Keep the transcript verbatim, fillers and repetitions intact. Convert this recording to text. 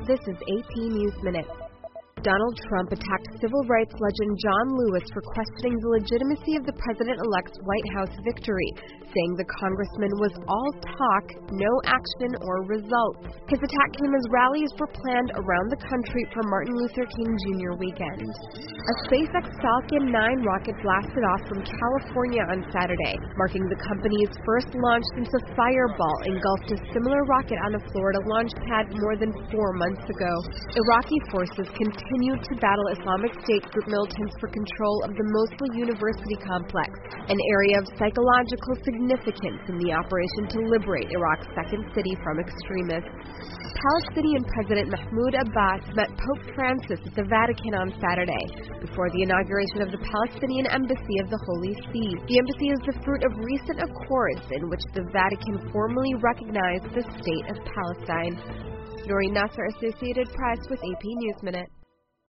This is A P News Minute. Donald Trump attacked civil rights legend John Lewis for questioning the legitimacy of the president-elect's White House victory, saying the congressman was all talk, no action or results. His attack came as rallies were planned around the country for Martin Luther King Junior weekend. A SpaceX Falcon nine rocket blasted off from California on Saturday, marking the company's first launch since a fireball engulfed a similar rocket on a Florida launch pad more than four months ago. Iraqi forces continued to battle Islamic State group militants for control of the Mosul University complex, an area of psychological significance in the operation to liberate Iraq's second city from extremists. Palestinian President Mahmoud Abbas met Pope Francis at the Vatican on Saturday, before the inauguration of the Palestinian Embassy of the Holy See. The embassy is the fruit of recent accords in which the Vatican formally recognized the State of Palestine. Noreen Nasser, Associated Press with A P News Minute.